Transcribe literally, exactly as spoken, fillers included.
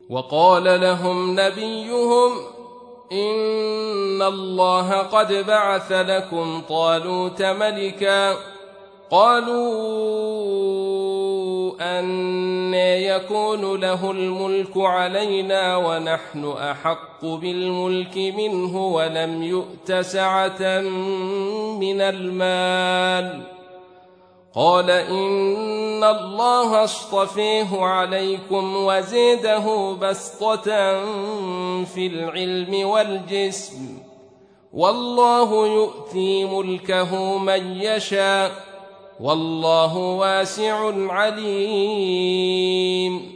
وقال لهم نبيهم إن الله قد بعث لكم طالوت ملكا قالوا أنى يكون له الملك علينا ونحن أحق بالملك منه ولم يؤت سعة من المال قال إن الله اصطفيه عليكم وزيده بسطة في العلم والجسم والله يؤتي ملكه من يشاء والله واسع عليم.